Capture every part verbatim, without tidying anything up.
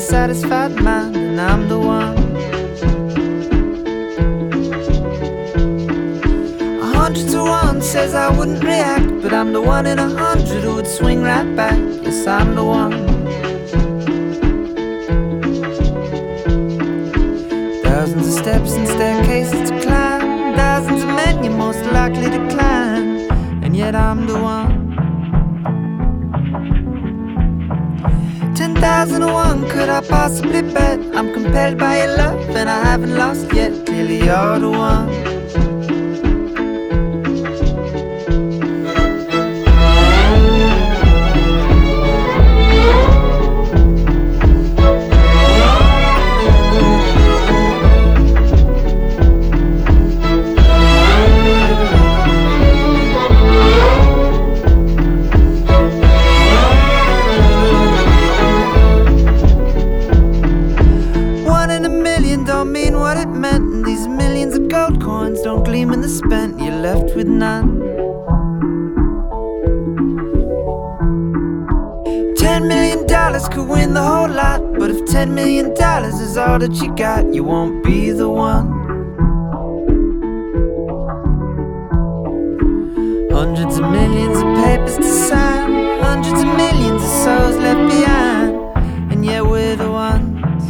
satisfied mind, and I'm the one. A hundred to one says I wouldn't react, but I'm the one in a hundred who would swing right back. Yes, I'm the one. Thousands of steps and staircases to climb, thousands of men you're most likely to climb, and yet I'm the one. Ten thousand to one, could I possibly bet? I'm compelled by your love and I haven't lost yet. Clearly you're the one. Don't mean what it meant, and these millions of gold coins don't gleam in the spent. You're left with none. Ten million dollars could win the whole lot, but if ten million dollars is all that you got, you won't be the one. Hundreds of millions of papers to sign, hundreds of millions of souls left behind, and yet we're the ones.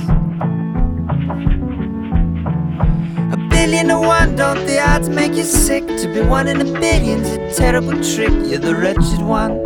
Billion to one, don't the odds make you sick? To be one in a billion's a terrible trick. You're the wretched one.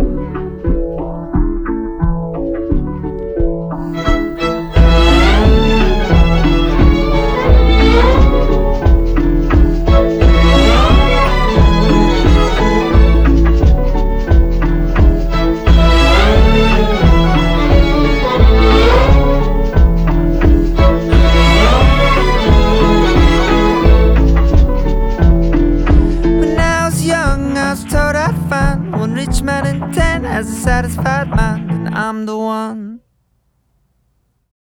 One rich man in ten has a satisfied mind, and I'm the one.